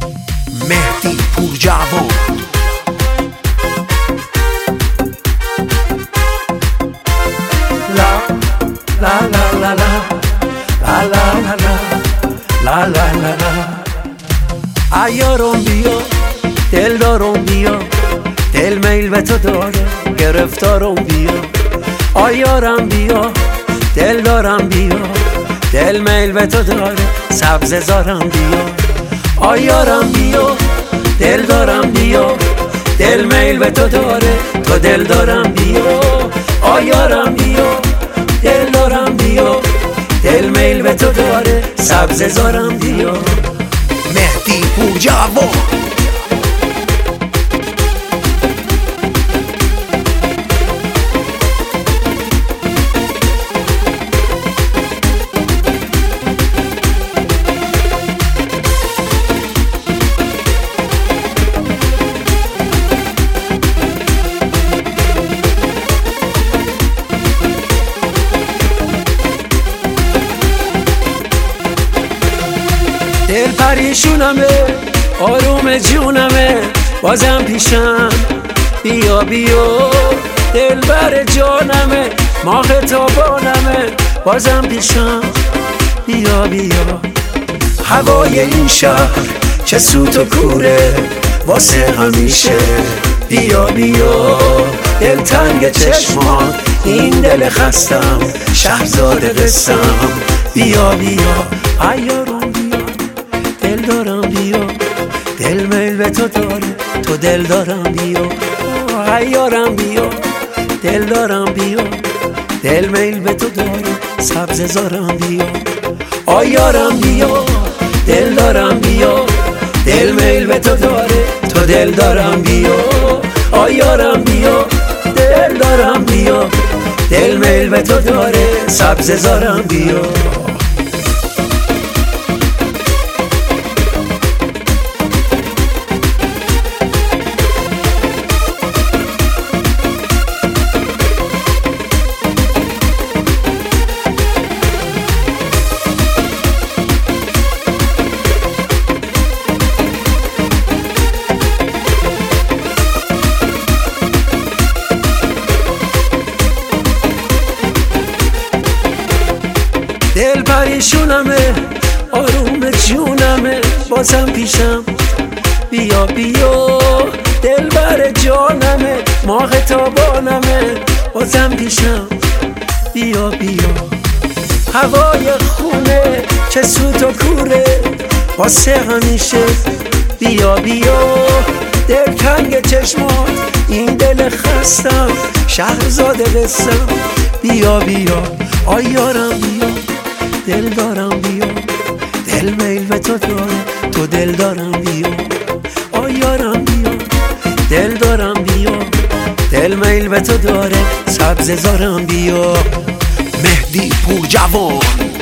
مهدی پورجوان. لا لا لا لا لا لا لا لا لا لا لا. عیارم بیا، دلدارم بیا، دل میل به تو داره، گرفتارم بیا. عیارم بیا، دلدارم بیا، دل میل به تو داره، سبزه زارم بیا. عیارم بیا، دلدارم بیا، دل میل به تو داره، تو دلدارم بیا. عیارم بیا، دلدارم بیا، دل میل به تو داره، سبزه زارم بیا. مهدی پورجوان. دل پریشونمه، آروم جونمه، بازم پیشم بیا بیا. دل بر جانمه، ماه تابانمه، بازم پیشم بیا بیا. هوای این شهر چه سوت و کوره، واسه همیشه بیا بیا. دل تنگ چشمان، این دل خستم، شهرزاد قصم بیا بیا. عیارم بیا، دل دارم بیا، دل میل به تو داره، تو دل دارم بیا. عیارم بیا، دل دارم بیا، دل میل به تو داره، سبزه زارم بیا. عیارم بیا، دل دارم بیا، دل میل به تو داره، تو دل دارم بیا. عیارم بیا، دل دارم بیا، دل میل به تو داره، سبزه زارم بیا. دل پریشونمه، آروم جونمه، بازم پیشم بیا بیا. دل بر جانمه، ماه تابانمه، بازم پیشم بیا بیا. هوای خونه چه سوت و کوره، واسه همیشه بیا بیا. دل تنگ چشمات، این دل خستم، شهرزاد قصم بیا بیا. عیارم بیا، دل دارم بیا، دل میل به تو داره، تو دل دارم بیا. عیارم بیا، دل دارم بیا، دل میل به تو داره، سبزه زارم بیا. مهدی پورجوان.